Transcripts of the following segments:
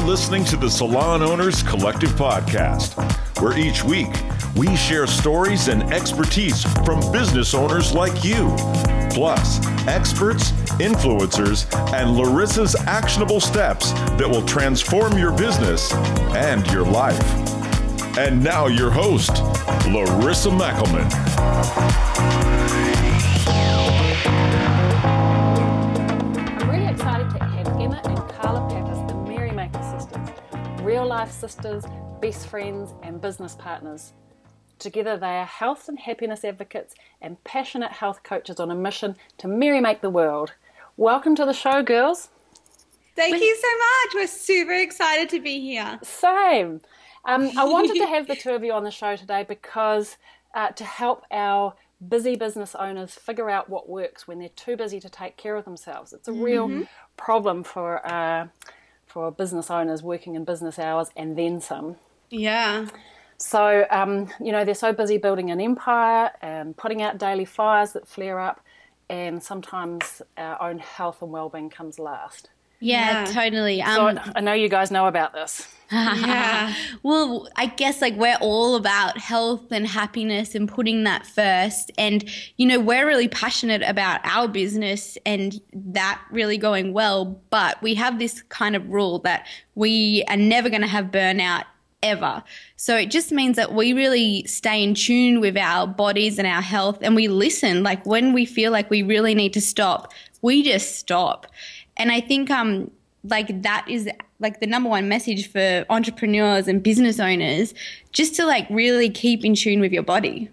listening to the Salon Owners Collective Podcast, where each week we share stories and expertise from business owners like you, plus experts, influencers, and Larissa's actionable steps that will transform your business and your life. And now your host, Larissa Meckelman. I'm really excited to have Emma and Carla Pappas, the Merrymaker sisters, real-life sisters, best friends, and business partners. Together, they are health and happiness advocates and passionate health coaches on a mission to merry-make the world. Welcome to the show, girls. Thank you so much. We're super excited to be here. Same. I wanted to have the two of you on the show today because to help our busy business owners figure out what works when they're too busy to take care of themselves. It's a real problem for business owners working in business hours and then some. Yeah. So, they're so busy building an empire and putting out daily fires that flare up, and sometimes our own health and well-being comes last. Yeah, totally. So I know you guys know about this. Yeah. Well, I guess we're all about health and happiness and putting that first. And, we're really passionate about our business and that really going well. But we have this kind of rule that we are never going to have burnout ever. So it just means that we really stay in tune with our bodies and our health, and we listen. When we feel like we really need to stop, we just stop. And I think that is the number one message for entrepreneurs and business owners, just to really keep in tune with your body.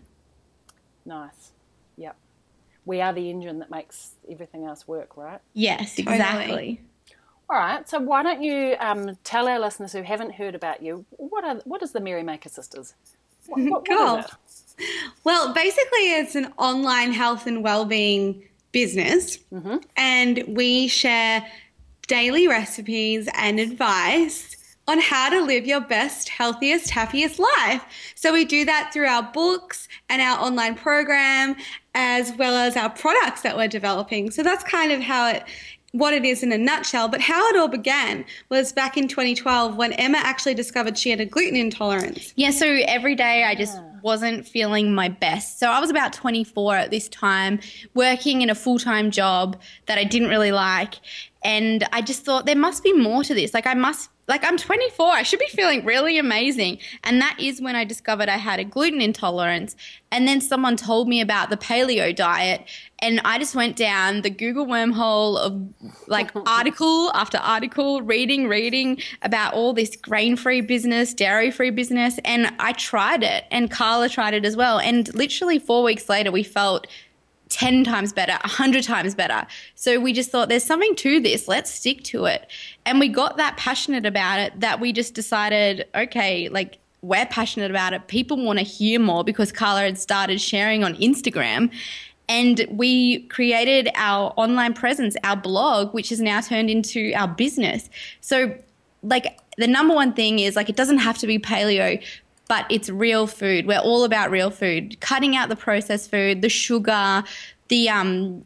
Nice. Yep. We are the engine that makes everything else work, right? Yes, exactly. Totally. All right. So why don't you tell our listeners who haven't heard about you, what is the Merrymaker Sisters? What Cool. is it? Well, basically it's an online health and well-being business, and we share daily recipes and advice on how to live your best, healthiest, happiest life. So we do that through our books and our online program, as well as our products that we're developing. So that's kind of what it is in a nutshell. But how it all began was back in 2012 when Emma actually discovered she had a gluten intolerance. Yeah, so every day I just wasn't feeling my best. So I was about 24 at this time, working in a full-time job that I didn't really like. And I just thought there must be more to this. I'm 24. I should be feeling really amazing. And that is when I discovered I had a gluten intolerance. And then someone told me about the paleo diet. And I just went down the Google wormhole of article after article, reading about all this grain-free business, dairy-free business. And I tried it. And Carla tried it as well. And literally 4 weeks later, we felt 10 times better, 100 times better. So we just thought there's something to this. Let's stick to it. And we got that passionate about it that we just decided, okay, we're passionate about it. People want to hear more because Carla had started sharing on Instagram. And we created our online presence, our blog, which has now turned into our business. So the number one thing is it doesn't have to be paleo, but it's real food. We're all about real food, cutting out the processed food, the sugar, the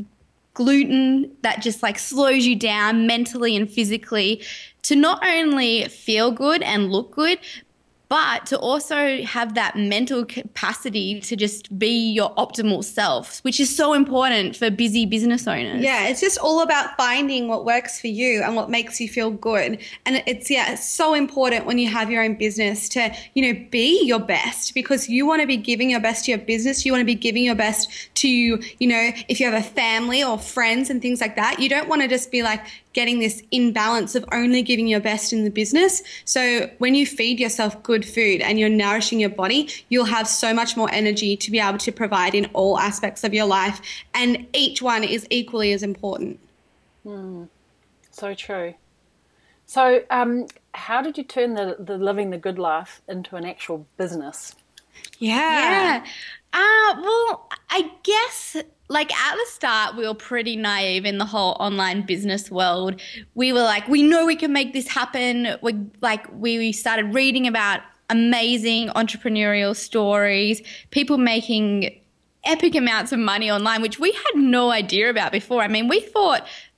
gluten that just slows you down mentally and physically to not only feel good and look good, but to also have that mental capacity to just be your optimal self, which is so important for busy business owners. Yeah, it's just all about finding what works for you and what makes you feel good. And it's so important when you have your own business to, be your best, because you want to be giving your best to your business. You want to be giving your best to, if you have a family or friends and things like that. You don't want to just be getting this imbalance of only giving your best in the business. So when you feed yourself good food and you're nourishing your body, you'll have so much more energy to be able to provide in all aspects of your life. And each one is equally as important. So true. So how did you turn the living the good life into an actual business? Yeah. Well, I guess at the start, we were pretty naive in the whole online business world. We were we know we can make this happen. We started reading about amazing entrepreneurial stories, people making epic amounts of money online, which we had no idea about before. I mean, we thought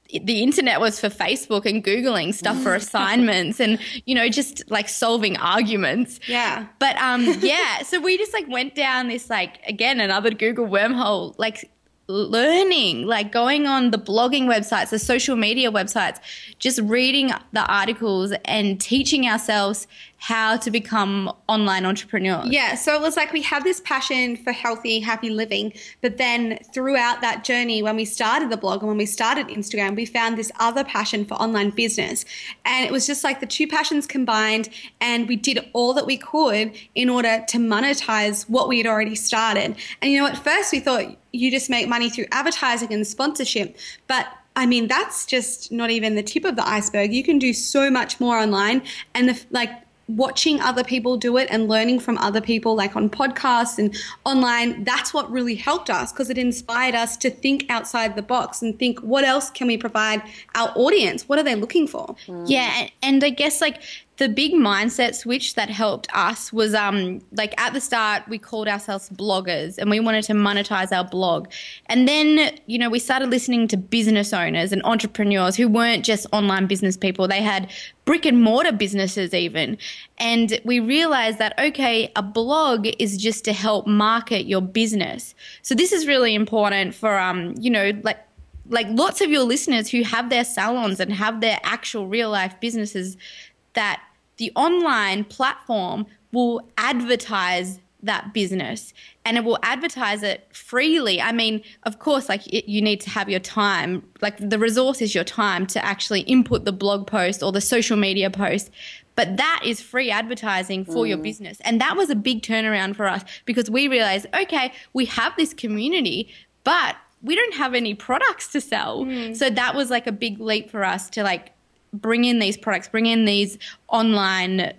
the internet was for Facebook and Googling stuff for assignments and, you know, just like solving arguments. Yeah. But yeah, so we just like went down this like, again, another Google wormhole, like learning, like going on the blogging websites, the social media websites, just reading the articles and teaching ourselves how to become online entrepreneurs. Yeah, so it was like we had this passion for healthy, happy living, but then throughout that journey, when we started the blog and when we started Instagram, we found this other passion for online business. And it was just like the two passions combined, and we did all that we could in order to monetize what we had already started. And you know, at first we thought you just make money through advertising and sponsorship, but I mean, that's just not even the tip of the iceberg. You can do so much more online, and watching other people do it and learning from other people, like on podcasts and online, that's what really helped us, because it inspired us to think outside the box and think, what else can we provide our audience? What are they looking for? Yeah, and I guess like the big mindset switch that helped us was like at the start we called ourselves bloggers and we wanted to monetize our blog. And then, you know, we started listening to business owners and entrepreneurs who weren't just online business people. They had brick and mortar businesses even. And we realized that, okay, a blog is just to help market your business. So this is really important for, you know, like lots of your listeners who have their salons and have their actual real life businesses, that the online platform will advertise that business and it will advertise it freely. I mean, of course, like you need to have your time, like the resource is your time to actually input the blog post or the social media post. But that is free advertising for your business. And that was a big turnaround for us, because we realized, okay, we have this community, but we don't have any products to sell. So that was like a big leap for us to like bring in these products, bring in these online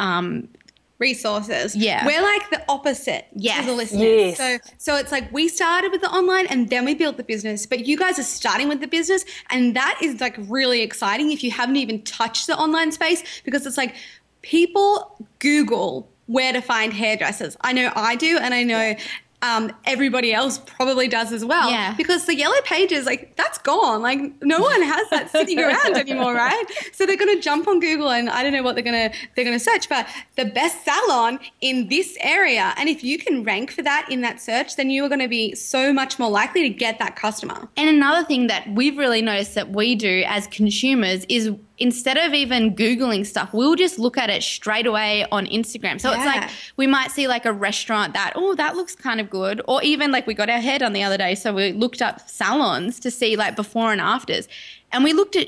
resources. Yeah. We're like the opposite to the listeners. Yes. So it's like we started with the online and then we built the business, but you guys are starting with the business, and that is like really exciting if you haven't even touched the online space, because it's like people Google where to find hairdressers. I know I do, and I know everybody else probably does as well. Yeah. Because the yellow pages, like, that's gone. Like, no one has that sitting around anymore, right? So they're going to jump on Google, and I don't know what they're going to search, but the best salon in this area. And if you can rank for that in that search, then you are going to be so much more likely to get that customer. And another thing that we've really noticed that we do as consumers is, instead of even Googling stuff, we'll just look at it straight away on Instagram. So it's like we might see like a restaurant that, oh, that looks kind of good. Or even like we got our hair done the other day, so we looked up salons to see like before and afters. And we looked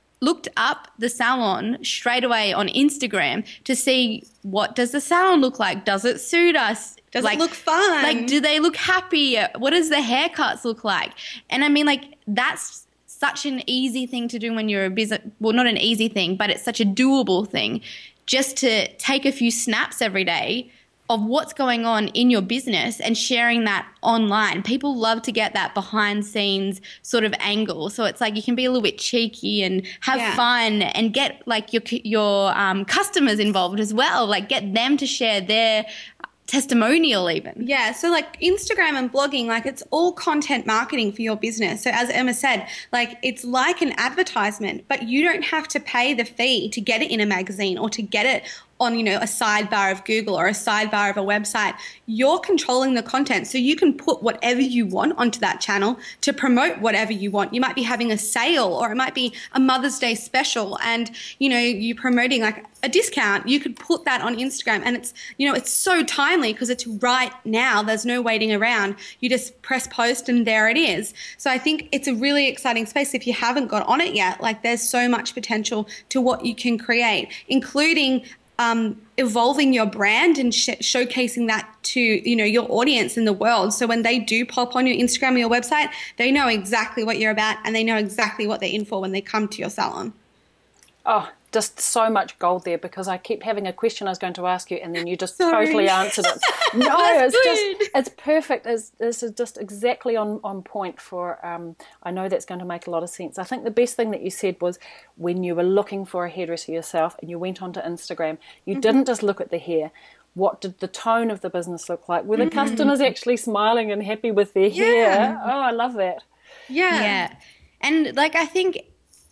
up the salon straight away on Instagram to see, what does the salon look like? Does it suit us? Does it look fun? Like, do they look happy? What does the haircuts look like? And I mean, like, that's such an easy thing to do when you're a business. Well, not an easy thing, but it's such a doable thing, just to take a few snaps every day of what's going on in your business and sharing that online. People love to get that behind scenes sort of angle. So it's like you can be a little bit cheeky and have fun and get like your customers involved as well. Like get them to share their testimonial even. Yeah, so like Instagram and blogging, like it's all content marketing for your business. So as Emma said, like it's like an advertisement, but you don't have to pay the fee to get it in a magazine or to get it on, you know, a sidebar of Google or a sidebar of a website. You're controlling the content, so you can put whatever you want onto that channel to promote whatever you want. You might be having a sale, or it might be a Mother's Day special, and, you know, you're promoting like a discount. You could put that on Instagram, and it's, you know, it's so timely because it's right now. There's no waiting around. You just press post and there it is. So I think it's a really exciting space. If you haven't got on it yet, like there's so much potential to what you can create, including evolving your brand and showcasing that to, you know, your audience in the world. So when they do pop on your Instagram or your website, they know exactly what you're about and they know exactly what they're in for when they come to your salon. Oh, just so much gold there, because I kept having a question I was going to ask you and then you just totally answered it. No, it's perfect. This is just exactly on point for, I know that's going to make a lot of sense. I think the best thing that you said was when you were looking for a hairdresser yourself and you went onto Instagram, you didn't just look at the hair. What did the tone of the business look like? Were the customers actually smiling and happy with their hair? Oh, I love that. Yeah. And like, I think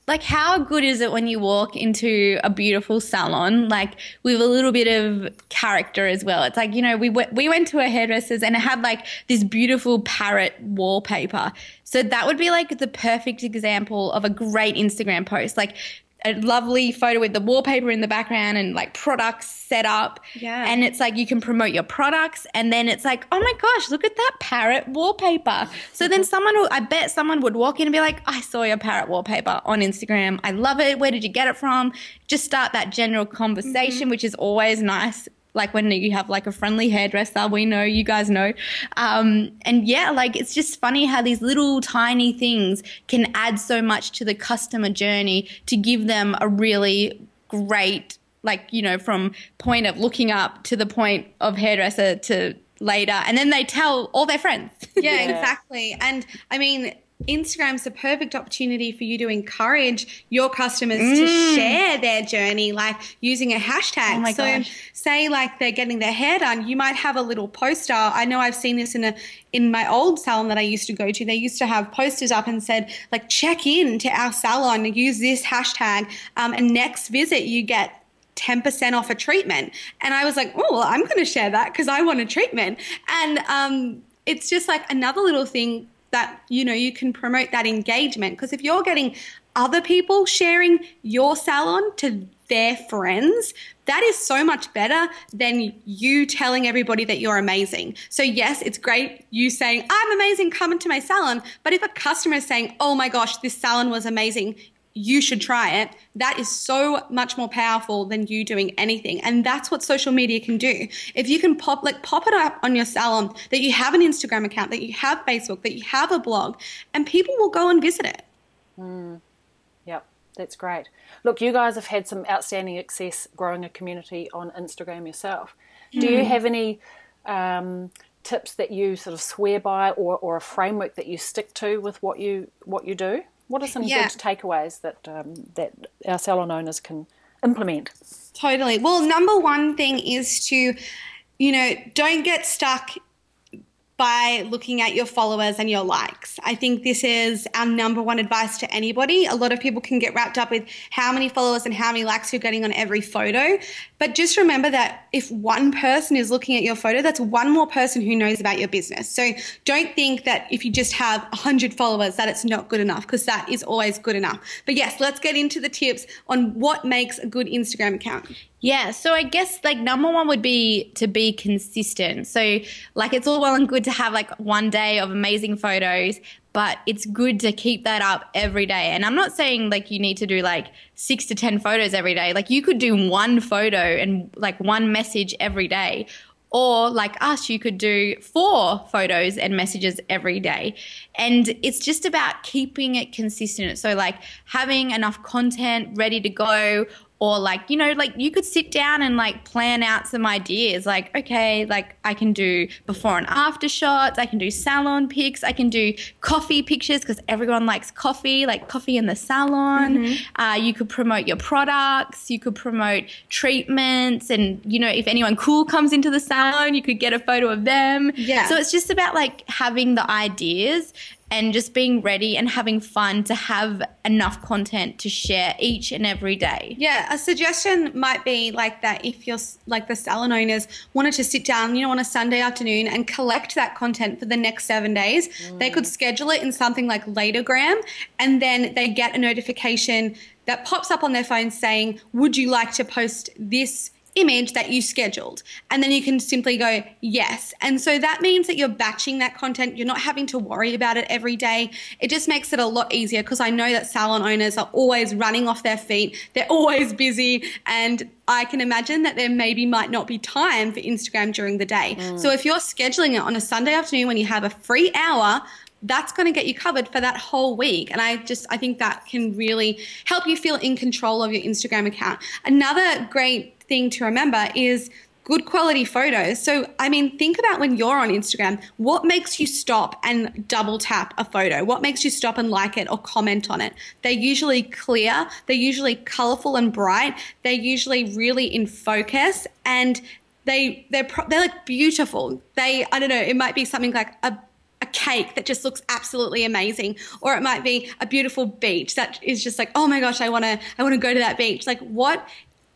like, how good is it when you walk into a beautiful salon, like with a little bit of character as well? It's like, you know, we went to a hairdresser's and it had like this beautiful parrot wallpaper. So that would be like the perfect example of a great Instagram post, like a lovely photo with the wallpaper in the background and like products set up. Yeah. And it's like you can promote your products, and then it's like, oh my gosh, look at that parrot wallpaper. So then I bet someone would walk in and be like, I saw your parrot wallpaper on Instagram. I love it. Where did you get it from? Just start that general conversation, which is always nice. Like when you have like a friendly hairdresser, we know, you guys know. And yeah, like it's just funny how these little tiny things can add so much to the customer journey to give them a really great, like, you know, from point of looking up to the point of hairdresser to later. And then they tell all their friends. Yeah, exactly. And I mean, Instagram's the perfect opportunity for you to encourage your customers to share their journey, like using a hashtag. Oh my gosh. Say like they're getting their hair done, you might have a little poster. I know I've seen this in my old salon that I used to go to. They used to have posters up and said like, check in to our salon, use this hashtag, and next visit you get 10% off a treatment. And I was like, oh, well, I'm going to share that because I want a treatment. And it's just like another little thing that, you know, you can promote that engagement, because if you're getting other people sharing your salon to their friends, that is so much better than you telling everybody that you're amazing. So yes, it's great you saying, I'm amazing, come into my salon. But if a customer is saying, oh my gosh, this salon was amazing, you should try it, that is so much more powerful than you doing anything. And that's what social media can do. If you can pop it up on your salon, that you have an Instagram account, that you have Facebook, that you have a blog, and people will go and visit it. Yep, that's great. Look, you guys have had some outstanding success growing a community on Instagram yourself. Do you have any tips that you sort of swear by, or a framework that you stick to with what you do? What are some good takeaways that our salon owners can implement? Totally. Well, number one thing is to, you know, don't get stuck by looking at your followers and your likes. I think this is our number one advice to anybody. A lot of people can get wrapped up with how many followers and how many likes you're getting on every photo. But just remember that if one person is looking at your photo, that's one more person who knows about your business. So don't think that if you just have 100 followers that it's not good enough, because that is always good enough. But yes, let's get into the tips on what makes a good Instagram account. Yeah, so I guess like number one would be to be consistent. So like it's all well and good to have like one day of amazing photos, but it's good to keep that up every day. And I'm not saying like you need to do like 6 to 10 photos every day. Like you could do one photo and like one message every day. Or like us, you could do 4 photos and messages every day. And it's just about keeping it consistent. So like having enough content ready to go, or like, you know, like you could sit down and like plan out some ideas. Like, okay, like I can do before and after shots. I can do salon pics. I can do coffee pictures because everyone likes coffee, like coffee in the salon. You could promote your products. You could promote treatments. And, you know, if anyone cool comes into the salon, you could get a photo of them. Yeah. So it's just about like having the ideas and just being ready and having fun to have enough content to share each and every day. Yeah, a suggestion might be like that if you're like the salon owners wanted to sit down, you know, on a Sunday afternoon and collect that content for the next 7 days, they could schedule it in something like Latergram, and then they get a notification that pops up on their phone saying, would you like to post this image that you scheduled? And then you can simply go yes. And so that means that you're batching that content. You're not having to worry about it every day. It just makes it a lot easier, because I know that salon owners are always running off their feet. They're always busy, and I can imagine that there maybe might not be time for Instagram during the day. So if you're scheduling it on a Sunday afternoon when you have a free hour, that's going to get you covered for that whole week. And I think that can really help you feel in control of your Instagram account. Another great thing to remember is good quality photos. So, I mean, think about when you're on Instagram, what makes you stop and double tap a photo? What makes you stop and like it or comment on it? They're usually clear. They're usually colorful and bright. They're usually really in focus, and they're like beautiful. I don't know, it might be something like a a cake that just looks absolutely amazing, or it might be a beautiful beach that is just like, oh my gosh, I want to go to that beach. Like what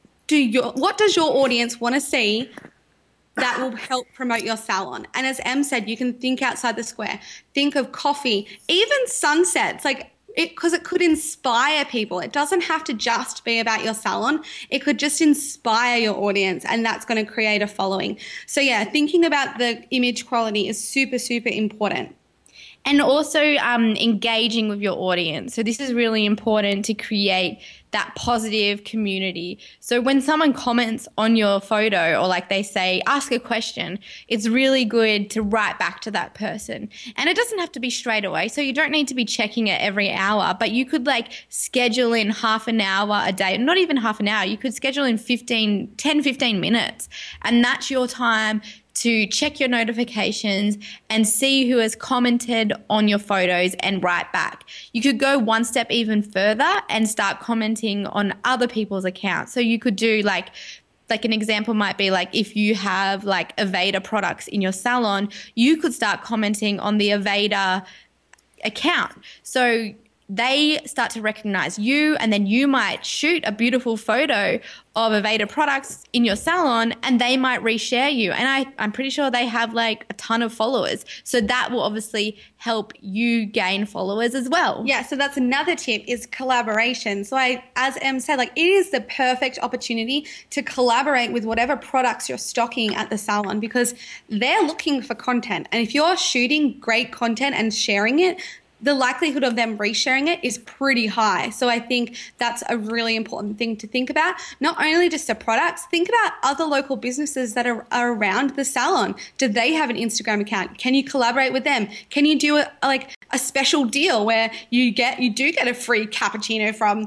does your audience want to see that will help promote your salon? And as Em said, you can think outside the square. Think of coffee, even sunsets, because it could inspire people. It doesn't have to just be about your salon. It could just inspire your audience, and that's going to create a following. So yeah, thinking about the image quality is super, super important. And also engaging with your audience. So this is really important to create that positive community. So when someone comments on your photo, or like they say, ask a question, it's really good to write back to that person. And it doesn't have to be straight away. So you don't need to be checking it every hour, but you could like schedule in half an hour a day, not even half an hour. You could schedule in 10, 15 minutes, and that's your time to check your notifications and see who has commented on your photos and write back. You could go one step even further and start commenting on other people's accounts. So you could do like an example might be like if you have like Aveda products in your salon, you could start commenting on the Aveda account. So they start to recognize you, and then you might shoot a beautiful photo of Aveda products in your salon, and they might reshare you. And I'm pretty sure they have like a ton of followers. So that will obviously help you gain followers as well. Yeah, so that's another tip, is collaboration. So as Em said, like it is the perfect opportunity to collaborate with whatever products you're stocking at the salon, because they're looking for content. And if you're shooting great content and sharing it, the likelihood of them resharing it is pretty high. So I think that's a really important thing to think about. Not only just the products, think about other local businesses that are around the salon. Do they have an Instagram account? Can you collaborate with them? Can you do a special deal where you do get a free cappuccino from,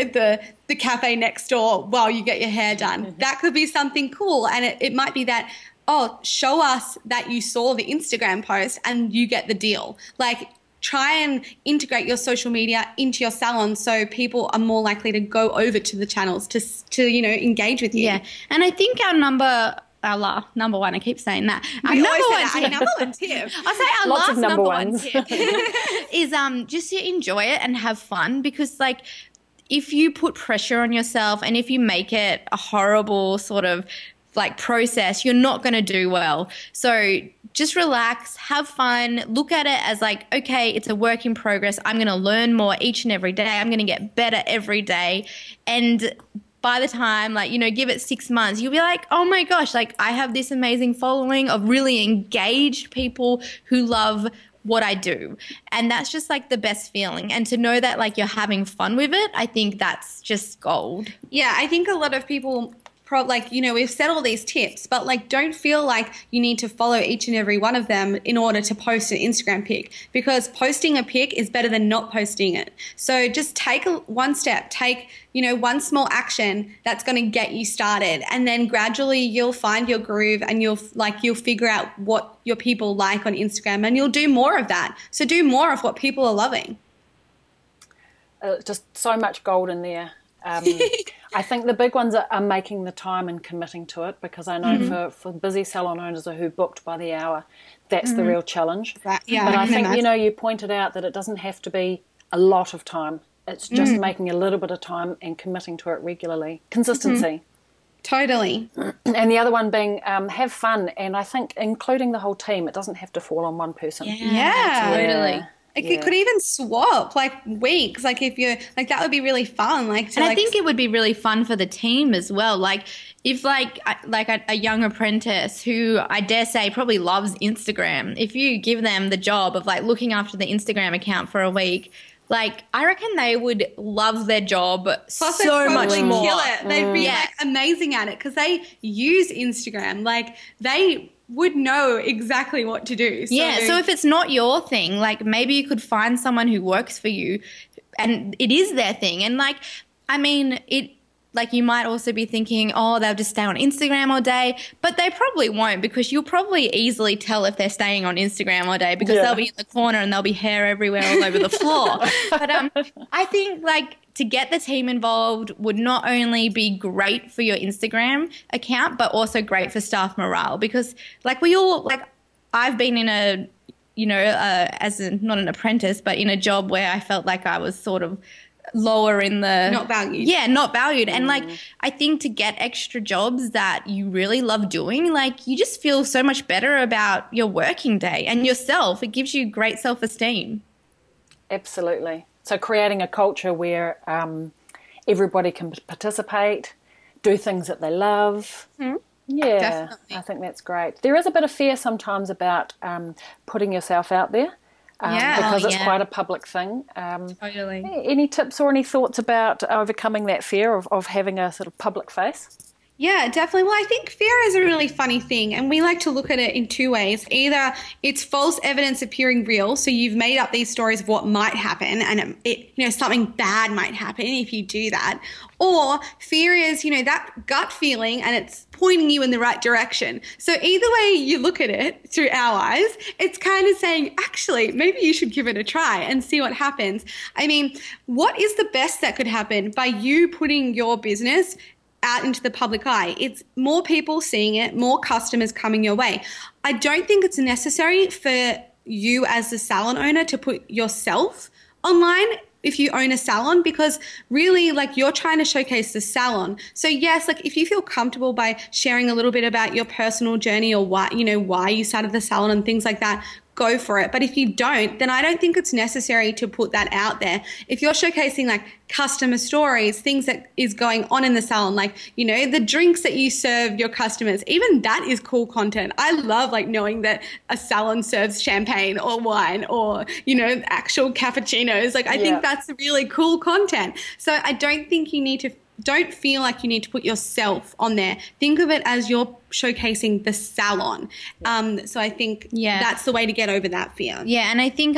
the cafe next door while you get your hair done? That could be something cool. And it might be that, show us that you saw the Instagram post and you get the deal. Like, try and integrate your social media into your salon so people are more likely to go over to the channels to engage with you. Yeah, and I think our number one, I keep saying that. Our number one tip. I'll say our Lots last of number one ones. tip is just to enjoy it and have fun, because like if you put pressure on yourself and if you make it a horrible sort of like process, you're not going to do well. So just relax, have fun, look at it as like, okay, it's a work in progress. I'm going to learn more each and every day. I'm going to get better every day. And by the time, give it 6 months, you'll be like, oh my gosh, like I have this amazing following of really engaged people who love what I do. And that's just like the best feeling. And to know that like you're having fun with it, I think that's just gold. Yeah, I think a lot of people we've said all these tips, but don't feel like you need to follow each and every one of them in order to post an Instagram pic, because posting a pic is better than not posting it. So just take one step, take, one small action that's going to get you started. And then gradually you'll find your groove and you'll figure out what your people like on Instagram, and you'll do more of that. So do more of what people are loving. Just so much gold in there. I think the big ones are making the time and committing to it, because I know for busy salon owners who booked by the hour, that's the real challenge. Yeah, but I think, you pointed out that it doesn't have to be a lot of time. It's just making a little bit of time and committing to it regularly. Consistency. Totally. And the other one being have fun. And I think including the whole team, it doesn't have to fall on one person. Yeah. Totally. It could even swap weeks. If you're that would be really fun. I think it would be really fun for the team as well. If a young apprentice who I dare say probably loves Instagram, if you give them the job of looking after the Instagram account for a week, I reckon they would love their job so much more. Kill it. They'd be amazing at it because they use Instagram. They would know exactly what to do. So if it's not your thing, maybe you could find someone who works for you and it is their thing. And you might also be thinking, they'll just stay on Instagram all day, but they probably won't, because you'll probably easily tell if they're staying on Instagram all day, because they'll be in the corner and there'll be hair everywhere all over the floor. But I think to get the team involved would not only be great for your Instagram account, but also great for staff morale, because we all I've been in a not an apprentice, but in a job where I felt like I was sort of lower in the not valued. Yeah, not valued. And like I think to get extra jobs that you really love doing, like you just feel so much better about your working day and yourself. It gives you great self-esteem. Absolutely. So creating a culture where everybody can participate, do things that they love. Yeah, definitely. I think that's great. There is a bit of fear sometimes about putting yourself out there. Because it's quite a public thing. Totally. Any tips or any thoughts about overcoming that fear of having a sort of public face? Yeah, definitely. Well, I think fear is a really funny thing, and we like to look at it in two ways. Either it's false evidence appearing real, so you've made up these stories of what might happen, and something bad might happen if you do that. Or fear is, that gut feeling, and it's pointing you in the right direction. So either way you look at it through our eyes, it's kind of saying, actually, maybe you should give it a try and see what happens. I mean, what is the best that could happen by you putting your business out into the public eye? It's more people seeing it, more customers coming your way. I don't think it's necessary for you as the salon owner to put yourself online if you own a salon, because really, like, you're trying to showcase the salon. So yes, like if you feel comfortable by sharing a little bit about your personal journey or why you started the salon and things like that, go for it. But if you don't, then I don't think it's necessary to put that out there. If you're showcasing like customer stories, things that is going on in the salon, like, the drinks that you serve your customers, even that is cool content. I love like knowing that a salon serves champagne or wine or, actual cappuccinos. Like I think that's really cool content. So I don't feel like you need to put yourself on there. Think of it as you're showcasing the salon. So I think that's the way to get over that fear. Yeah, and I think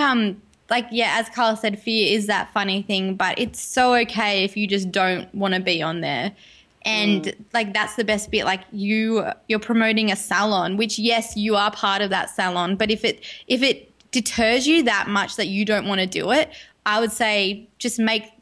as Carla said, fear is that funny thing, but it's so okay if you just don't want to be on there. And like that's the best bit. Like you're promoting a salon, which yes, you are part of that salon, but if it deters you that much that you don't want to do it, I would say just make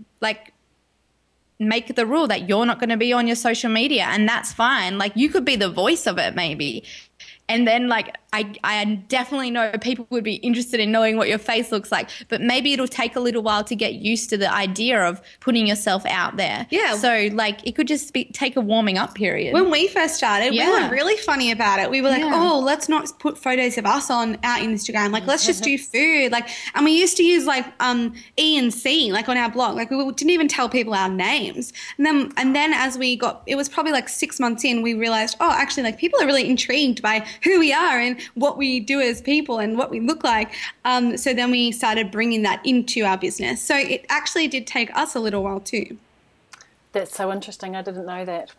the rule that you're not going to be on your social media, and that's fine. Like you could be the voice of it maybe. And then like I definitely know people would be interested in knowing what your face looks like, but maybe it'll take a little while to get used to the idea of putting yourself out there. Yeah. So like it could just take a warming up period. When we first started, we were really funny about it. We were like, let's not put photos of us on our Instagram. Like let's just do food. Like, and we used to use like E and C like on our blog. Like we didn't even tell people our names. And then as it was probably like 6 months in, we realized, actually like people are really intrigued by who we are and what we do as people and what we look like. So then we started bringing that into our business. So it actually did take us a little while too. That's so interesting. I didn't know that.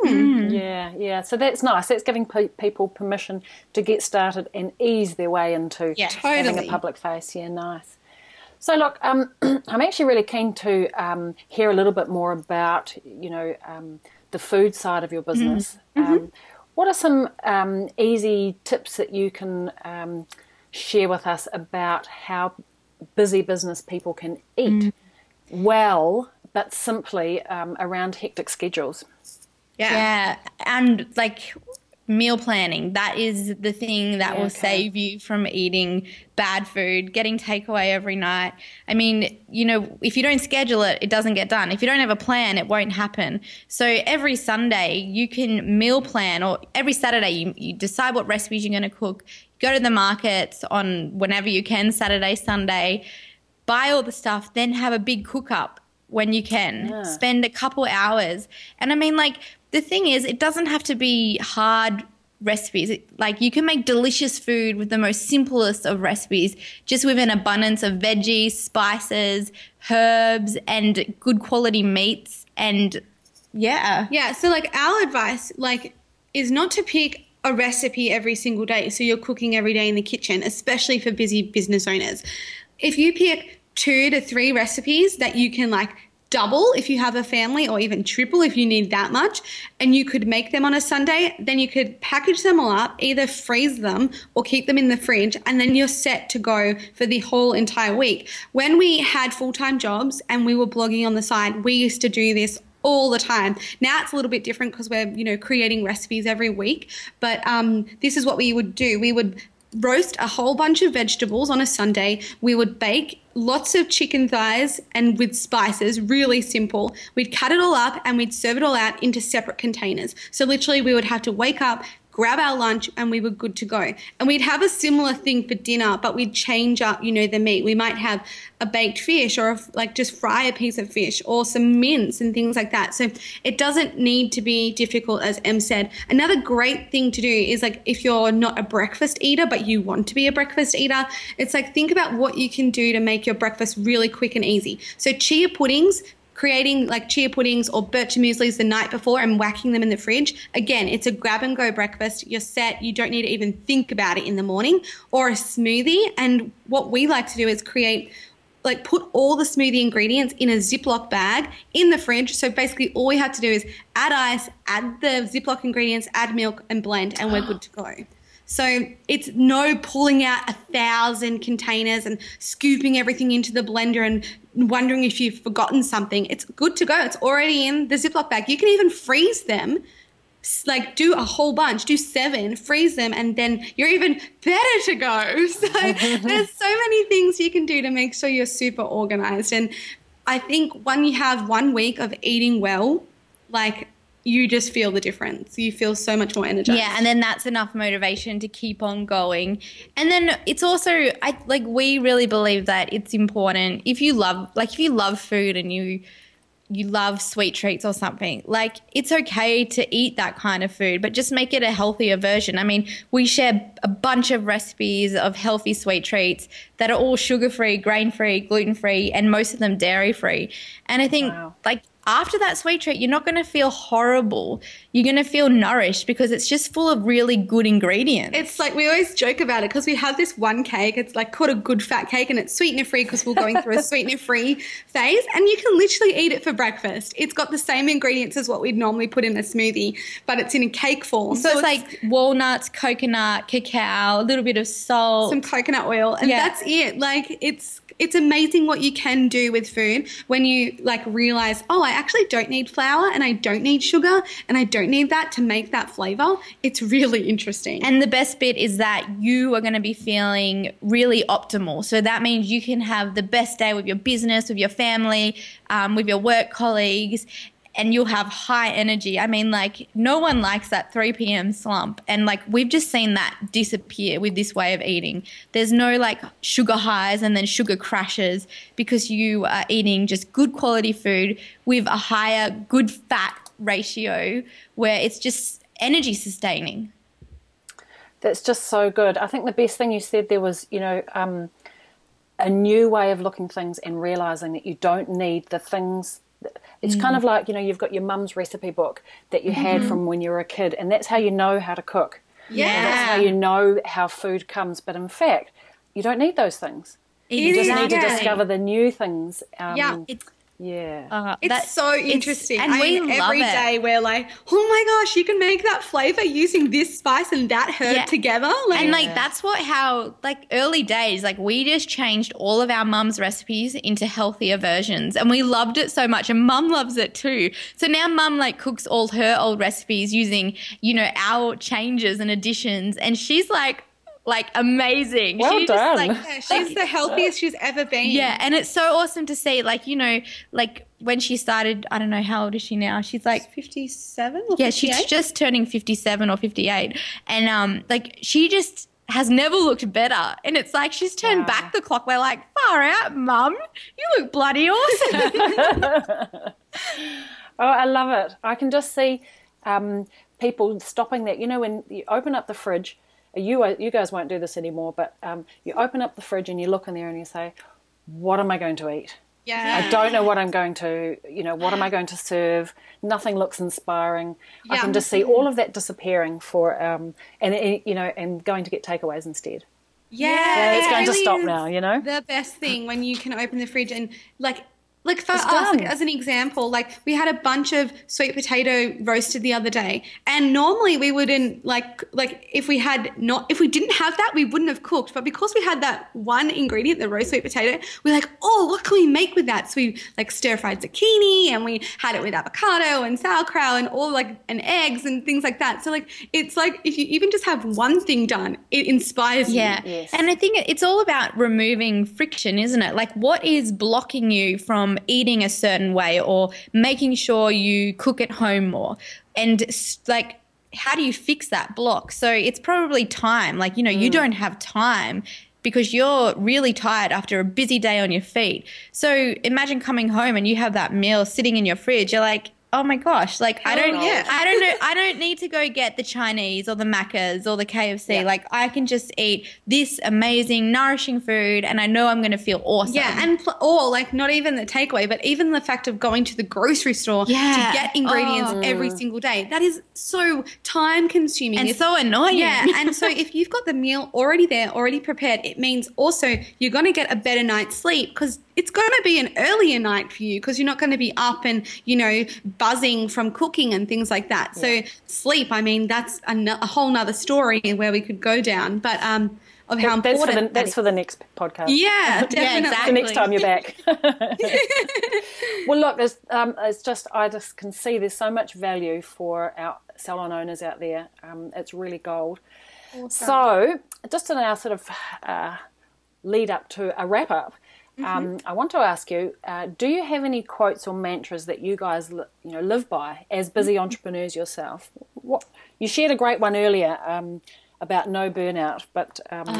Yeah. So that's nice. That's giving people permission to get started and ease their way into having a public face. Yeah, nice. So look, I'm actually really keen to hear a little bit more about, the food side of your business. What are some easy tips that you can share with us about how busy business people can eat well, but simply around hectic schedules? Yeah. And like meal planning, that is the thing that will save you from eating bad food, getting takeaway every night. I mean, if you don't schedule it, it doesn't get done. If you don't have a plan, it won't happen. So every Sunday you can meal plan, or every Saturday you decide what recipes you're going to cook, go to the markets on whenever you can, Saturday, Sunday, buy all the stuff, then have a big cook up when you can. Spend a couple hours. And I mean, like, the thing is, it doesn't have to be hard recipes. Like you can make delicious food with the most simplest of recipes, just with an abundance of veggies, spices, herbs, and good quality meats. And So like our advice is not to pick a recipe every single day. So you're cooking every day in the kitchen, especially for busy business owners. If you pick 2 to 3 recipes that you can double if you have a family, or even triple if you need that much, and you could make them on a Sunday, then you could package them all up, either freeze them or keep them in the fridge, and then you're set to go for the whole entire week. When we had full-time jobs and we were blogging on the side, we used to do this all the time. Now it's a little bit different because we're, creating recipes every week, but this is what we would do. We would roast a whole bunch of vegetables on a Sunday. We would bake lots of chicken thighs and with spices, really simple. We'd cut it all up and we'd serve it all out into separate containers. So literally we would have to wake up, grab our lunch, and we were good to go. And we'd have a similar thing for dinner, but we'd change up, the meat. We might have a baked fish or just fry a piece of fish or some mince and things like that. So it doesn't need to be difficult, as Em said. Another great thing to do is if you're not a breakfast eater, but you want to be a breakfast eater, it's think about what you can do to make your breakfast really quick and easy. So chia puddings, creating chia puddings or birch mueslis the night before and whacking them in the fridge. Again, it's a grab and go breakfast. You're set. You don't need to even think about it in the morning. Or a smoothie. And what we like to do is put all the smoothie ingredients in a Ziploc bag in the fridge. So basically all we have to do is add ice, add the Ziploc ingredients, add milk and blend, and we're good to go. So it's no pulling out 1,000 containers and scooping everything into the blender and wondering if you've forgotten something. It's good to go. It's already in the Ziploc bag. You can even freeze them, do a whole bunch, do 7, freeze them, and then you're even better to go. So there's so many things you can do to make sure you're super organized. And I think when you have 1 week of eating well, you just feel the difference. You feel so much more energized. Yeah, and then that's enough motivation to keep on going. And then it's also, we really believe that it's important if you love food and you love sweet treats or something, it's okay to eat that kind of food, but just make it a healthier version. I mean, we share a bunch of recipes of healthy sweet treats that are all sugar-free, grain-free, gluten-free, and most of them dairy-free. And I think after that sweet treat, you're not going to feel horrible. You're going to feel nourished because it's just full of really good ingredients. It's we always joke about it because we have this one cake. It's called a good fat cake, and it's sweetener-free because we're going through a sweetener-free phase, and you can literally eat it for breakfast. It's got the same ingredients as what we'd normally put in a smoothie, but it's in a cake form. So it's walnuts, coconut, cacao, a little bit of salt. Some coconut oil, and that's it. It's amazing what you can do with food when you realize, I actually don't need flour and I don't need sugar and I don't need that to make that flavor. It's really interesting. And the best bit is that you are going to be feeling really optimal. So that means you can have the best day with your business, with your family, with your work colleagues, and you'll have high energy. I mean, no one likes that 3 p.m. slump. And we've just seen that disappear with this way of eating. There's no sugar highs and then sugar crashes because you are eating just good quality food with a higher good fat ratio where it's just energy sustaining. That's just so good. I think the best thing you said there was, a new way of looking at things and realizing that you don't need the things. It's kind of you've got your mum's recipe book that you had from when you were a kid, and that's how you know how to cook. Yeah. And that's how you know how food comes. But in fact, you don't need those things. You just need to discover the new things. It's so interesting. And we love every day we're oh my gosh, you can make that flavor using this spice and that herb together. That's how early days, we just changed all of our mum's recipes into healthier versions, and we loved it so much, and mum loves it too. So now mum cooks all her old recipes using, our changes and additions, and she's amazing. Well she done. Just, she's the healthiest she's ever been. Yeah, and it's so awesome to see, when she started, I don't know, how old is she now? She's 57 or 58? Yeah, she's just turning 57 or 58. And, she just has never looked better. And it's she's turned back the clock. We're far out, Mum. You look bloody awesome. Oh, I love it. I can just see people stopping that. When you open up the fridge, you guys won't do this anymore, but you open up the fridge and you look in there and you say, what am I going to eat? Yeah. I don't know what I'm going to, what am I going to serve? Nothing looks inspiring. Yeah. I can just see all of that disappearing for, and going to get takeaways instead. Yeah. It's going to stop now, The best thing when you can open the fridge and Like for us, like as an example, like we had a bunch of sweet potato roasted the other day, and normally we wouldn't like if we didn't have that, we wouldn't have cooked. But because we had that one ingredient, the roast sweet potato, we're like, oh, what can we make with that? So we like stir fried zucchini, and we had it with avocado and sauerkraut and all and eggs and things like that. So like it's like if you even just have one thing done, it inspires you. Yeah, yes. And I think it's all about removing friction, isn't it? Like what is blocking you from eating a certain way or making sure you cook at home more, and like how do you fix that block? So it's probably time. Like, you don't have time because you're really tired after a busy day on your feet. So imagine coming home and you have that meal sitting in your fridge. You're like, oh my gosh, like I don't need to go get the Chinese or the Macca's or the KFC. Yeah. Like I can just eat this amazing, nourishing food, and I know I'm going to feel awesome. Yeah, or like not even the takeaway, but even the fact of going to the grocery store to get ingredients every single day. That is so time consuming. And so annoying. Yeah, and so if you've got the meal already there, already prepared, it means also you're going to get a better night's sleep because it's going to be an earlier night for you because you're not going to be up and, buzzing from cooking and things like that. Yeah. So sleep, I mean, that's a whole nother story where we could go down, but of how important that's for the next podcast. Yeah, definitely. Yeah, exactly. The next time you're back. Well, look, it's just I just can see there's so much value for our salon owners out there. It's really gold. Awesome. So just in our sort of lead up to a wrap up, I want to ask you, do you have any quotes or mantras that you guys live by as busy entrepreneurs yourself? You shared a great one earlier about no burnout, but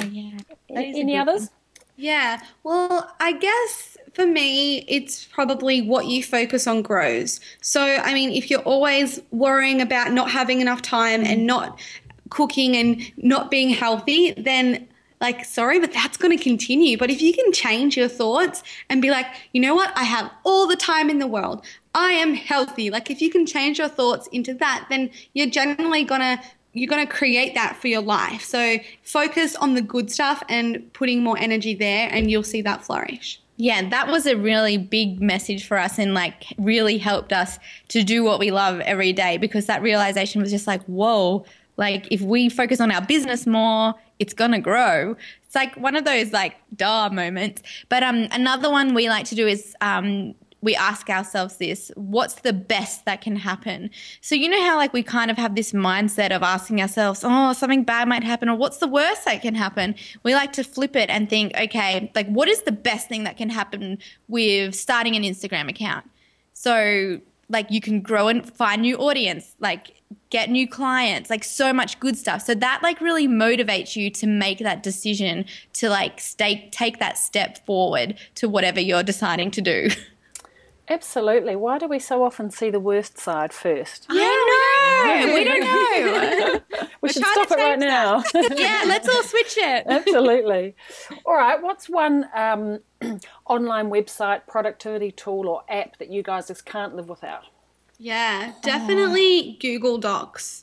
any others? Yeah, well, I guess for me, it's probably what you focus on grows. So, I mean, if you're always worrying about not having enough time and not cooking and not being healthy, then sorry, but that's going to continue. But if you can change your thoughts and be like, you know what, I have all the time in the world. I am healthy. Like if you can change your thoughts into that, then you're generally you're going to create that for your life. So focus on the good stuff and putting more energy there, and you'll see that flourish. Yeah, that was a really big message for us and really helped us to do what we love every day, because that realization was just like, whoa, like if we focus on our business more, it's going to grow. It's like one of those duh moments. But another one we like to do is we ask ourselves this: what's the best that can happen? So you know how we kind of have this mindset of asking ourselves, oh, something bad might happen, or what's the worst that can happen? We like to flip it and think, okay, what is the best thing that can happen with starting an Instagram account? So you can grow and find new audience, get new clients, so much good stuff. So that really motivates you to make that decision to take that step forward to whatever you're deciding to do. Absolutely. Why do we so often see the worst side first? Yeah, I know. We don't know. We should stop it right now. Yeah, let's all switch it. Absolutely. All right. What's one online website, productivity tool or app that you guys just can't live without? Yeah, definitely Google Docs.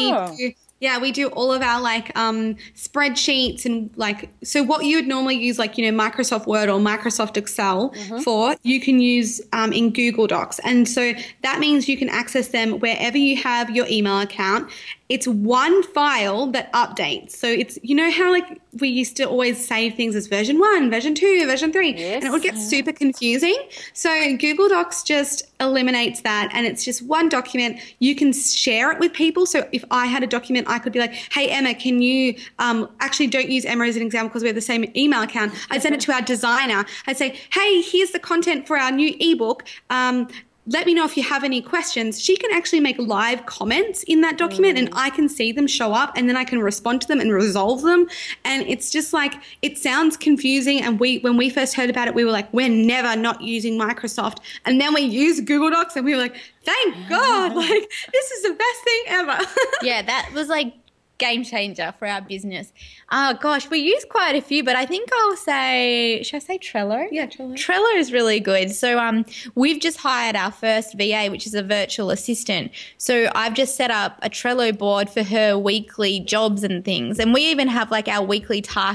We do all of our spreadsheets and so what you would normally use Microsoft Word or Microsoft Excel for, you can use in Google Docs. And so that means you can access them wherever you have your email account. It's one file that updates. So it's, how we used to always save things as version 1, version 2, version 3, and it would get super confusing. So Google Docs just eliminates that, and it's just one document. You can share it with people. So if I had a document, I could be like, hey, Emma, can you actually don't use Emma as an example because we have the same email account. I'd send it to our designer. I'd say, hey, here's the content for our new ebook. Let me know if you have any questions. She can actually make live comments in that document and I can see them show up, and then I can respond to them and resolve them. And it's just it sounds confusing. And when we first heard about it, we were like, we're never not using Microsoft. And then we used Google Docs and we were like, thank God, this is the best thing ever. Yeah, that was game changer for our business. Oh gosh, we use quite a few, but I think should I say Trello? Yeah, Trello. Trello is really good. So we've just hired our first VA, which is a virtual assistant. So I've just set up a Trello board for her weekly jobs and things. And we even have our weekly tasks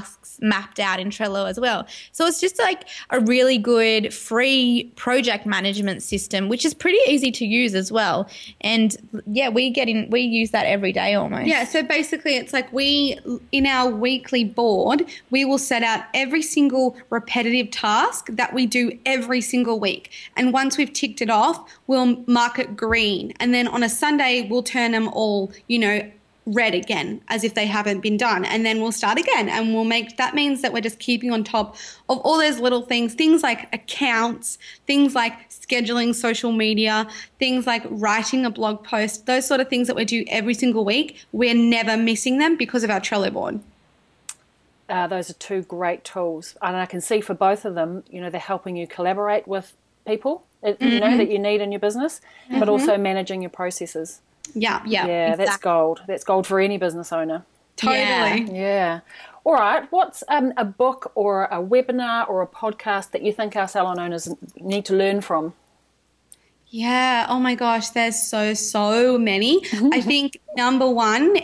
mapped out in Trello as well. So it's just like a really good free project management system, which is pretty easy to use as well. And yeah, we use that every day almost. Yeah, so basically it's like in our weekly board, we will set out every single repetitive task that we do every single week. And once we've ticked it off, we'll mark it green. And then on a Sunday, we'll turn them all, red again, as if they haven't been done. And then we'll start again, and that means that we're just keeping on top of all those little things like accounts, things like scheduling social media, things like writing a blog post, those sort of things that we do every single week. We're never missing them because of our Trello board. Those are two great tools. And I can see for both of them, they're helping you collaborate with people, that you need in your business, but also managing your processes. Yeah, exactly. That's gold. That's gold for any business owner. Totally. Yeah. All right. What's a book or a webinar or a podcast that you think our salon owners need to learn from? Yeah. Oh my gosh, there's so many. I think number one,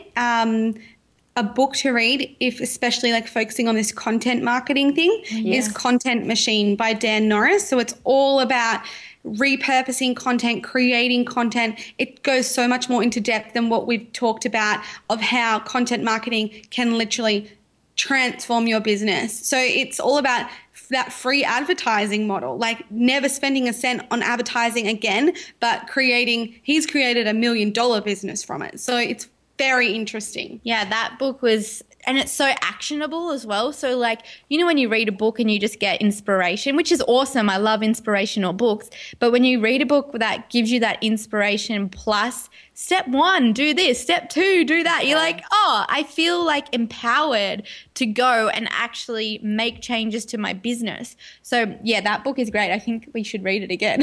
a book to read, especially like focusing on this content marketing thing, is Content Machine by Dan Norris. So it's all about repurposing content, creating content. It goes so much more into depth than what we've talked about of how content marketing can literally transform your business. So it's all about that free advertising model, like never spending a cent on advertising again, but he's created $1 million business from it. So it's very interesting. Yeah, that book was, and it's so actionable as well. So like, when you read a book and you just get inspiration, which is awesome. I love inspirational books. But when you read a book that gives you that inspiration plus step 1, do this, step 2, do that. You're like, oh, I feel like empowered to go and actually make changes to my business. So yeah, that book is great. I think we should read it again.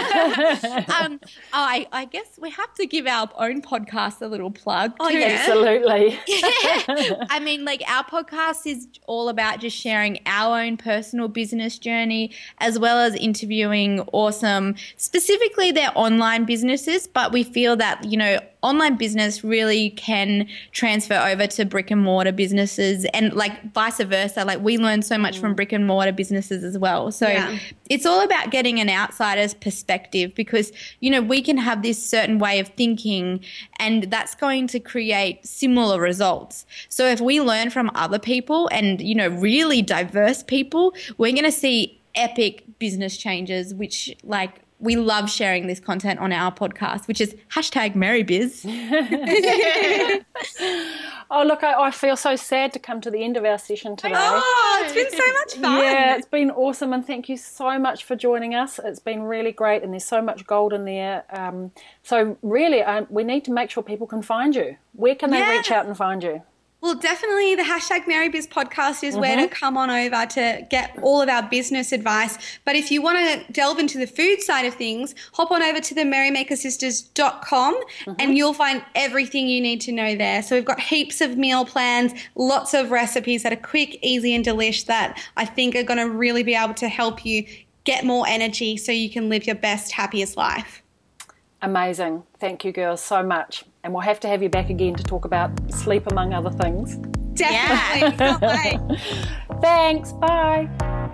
I guess we have to give our own podcast a little plug too. Yeah. Absolutely. I mean, like our podcast is all about just sharing our own personal business journey as well as interviewing awesome, specifically their online businesses. But we feel that, online business really can transfer over to brick and mortar businesses and like vice versa. Like we learn so much from brick and mortar businesses as well. So it's all about getting an outsider's perspective because, we can have this certain way of thinking and that's going to create similar results. So if we learn from other people and, really diverse people, we're going to see epic business changes, which we love sharing this content on our podcast, which is #MaryBiz. Oh, look, I feel so sad to come to the end of our session today. Oh, it's been so much fun. Yeah, it's been awesome, and thank you so much for joining us. It's been really great, and there's so much gold in there. So really, we need to make sure people can find you. Where can they reach out and find you? Well, definitely the #MaryBiz podcast is where to come on over to get all of our business advice. But if you want to delve into the food side of things, hop on over to the merrymakersisters.com and you'll find everything you need to know there. So we've got heaps of meal plans, lots of recipes that are quick, easy and delish that I think are going to really be able to help you get more energy so you can live your best, happiest life. Amazing. Thank you, girls, so much. And we'll have to have you back again to talk about sleep, among other things. Definitely. Can't wait. Thanks. Bye.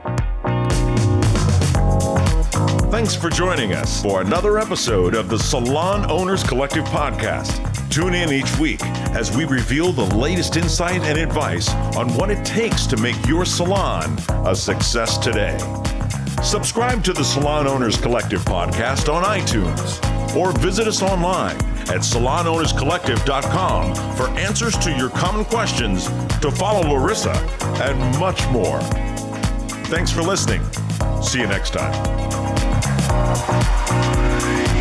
Thanks for joining us for another episode of the Salon Owners Collective podcast. Tune in each week as we reveal the latest insight and advice on what it takes to make your salon a success today. Subscribe to the Salon Owners Collective podcast on iTunes or visit us online at salonownerscollective.com for answers to your common questions, to follow Larissa, and much more. Thanks for listening. See you next time.